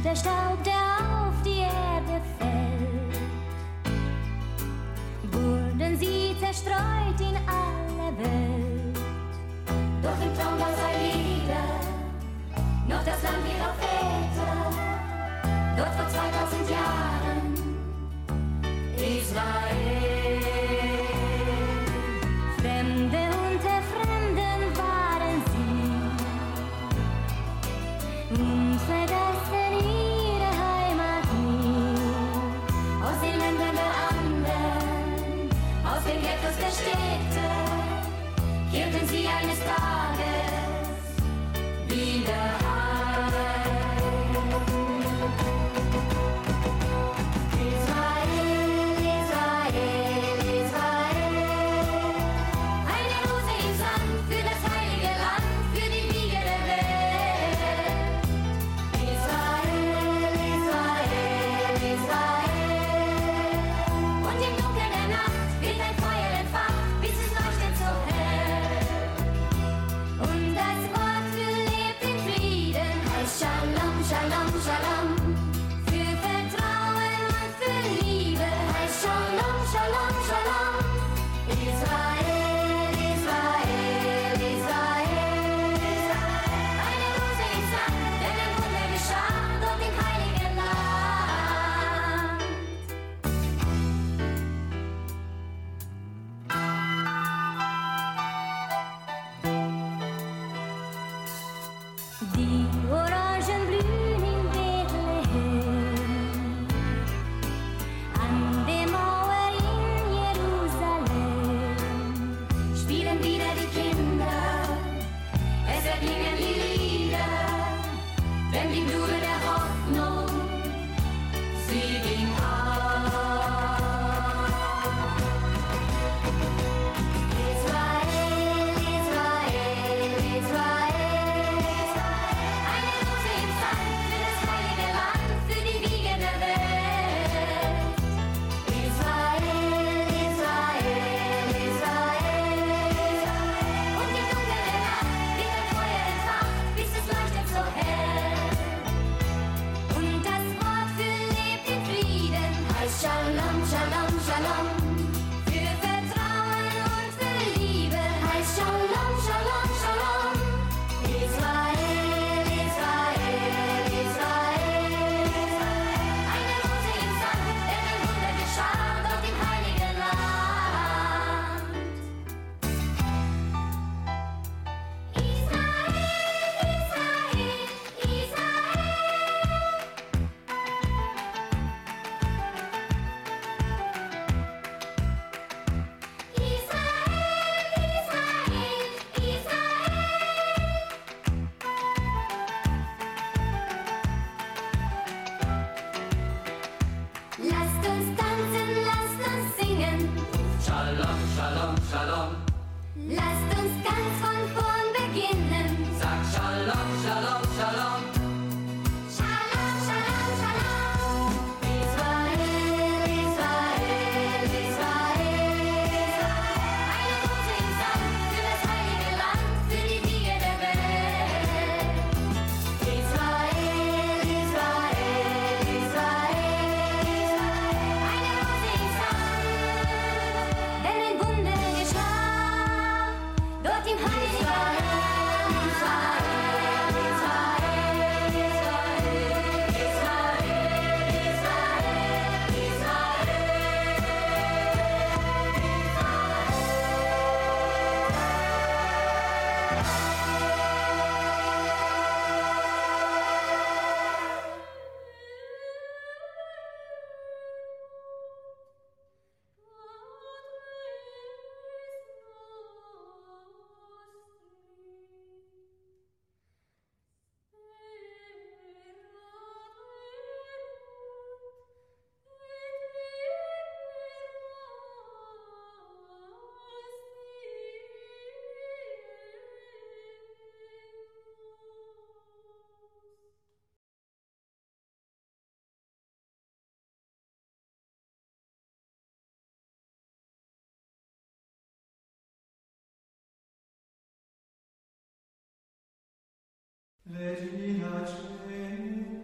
der Staub, der auf die Erde fällt, wurden sie zerstreut in aller Welt. Doch im Traum war sei wieder noch das Land ihrer Väter, dort vor 2000 Jahren, Israel. Fremde unter Fremden waren sie, und vergessen ihre Heimat nie. Aus den Ländern der anderen, aus den Ghettos der Städte, kehrten sie eines Tages wieder heim. Israel, Israel, Israel, eine Rose im Sand für das heilige Land, für die Wiege der Welt. Israel, Israel, Israel, und im Dunkeln der Nacht wird ein Feuer entfacht, bis es leuchtet so hell. Und das Wort für lebt in Frieden heißt Shalom, Shalom, Shalom. Für Vertrauen und für Liebe heißt Shalom, Shalom, Shalom. Israel, Israel, Israel, eine Rose im Sand, denn ein Wunder geschah dort im heiligen Land. Die Orangen blühen in Bethlehem, an der Mauer in Jerusalem, spielen wieder die Kinder, es erklingen die Lieder, denn die Blume der Hoffnung, sie ging auf. Israel, Israel, Israel, eine Rose im Sand für das heilige Land, für die Wiege der Welt. Israel, Israel, Israel, und im Dunkeln der Nacht wird ein Feuer entfacht, bis es leuchtet so hell. Und das Wort für lebt in Frieden heißt Shalom, Shalom, Shalom. Für Vertrauen und für Liebe heißt Shalom, Shalom, Shalom. Israel, Israel, Israel, eine Rose im Sand, denn ein Wunder geschah dort im heiligen Land. Israel, Israel, lasst uns tanzen, lasst uns singen, Shalom, Shalom, Shalom. lasst uns ganz von vorn beginnen. Sag Shalom, Shalom, Shalom. Shalom, Shalom, Shalom. Israel, Israel, Israel, eine Rose im Sand für das heilige Land, für die Wiege der Welt. Israel, Israel, Israel, eine Rose im Sand, denn ein Wunder geschah dort im heiligen Land. Leggi la cena